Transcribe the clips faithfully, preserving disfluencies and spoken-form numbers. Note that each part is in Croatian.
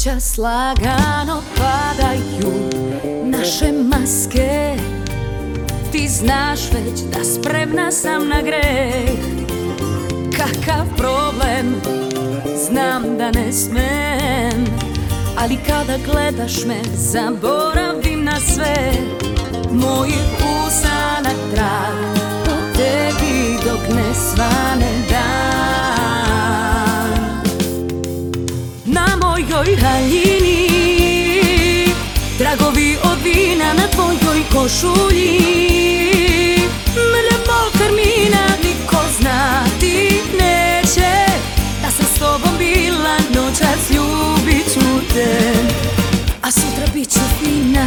Noćas lagano padaju naše maske. Ti znaš već da spremna sam na greh. Kakav problem, znam da ne smem, ali kada gledaš me zaboravim na sve. Mojih usana trag po tebi dok ne svane dan. Na mojoj haljini tragovi od vina na tvojoj košulji. Mrlja mog karmina, niko znati neće da sam s tobom bila noćas, ljubit ću te, a sutra bit ću fina.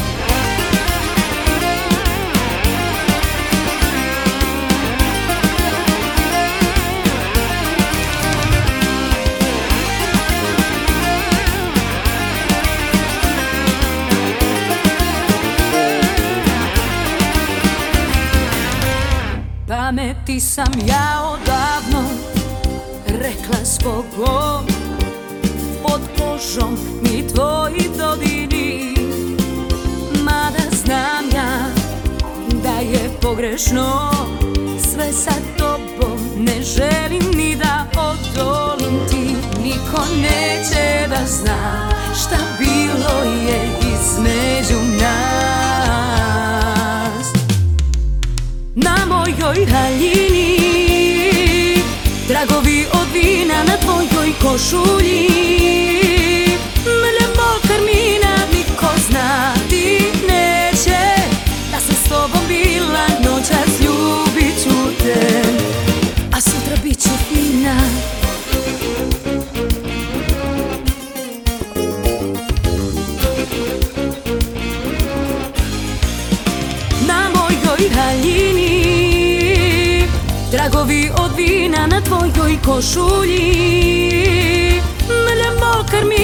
Pameti sam ja odavno rekla zbogom, pod kožom mi tvoji dodiri. Mada znam ja da je pogrešno, sve sa tobom ne želim ni da odolim ti. Niko neće da zna šta bilo je između nas. Na mojoj haljini tragovi od vina na tvojoj košulji. Mrlja mog karmina, niko znati neće da sam s tobom bila noćas, ljubit ću te, a sutra bit ću fina. Na mojoj haljini tragovi od vina na tvojoj košulji. Mrlja mog karmina,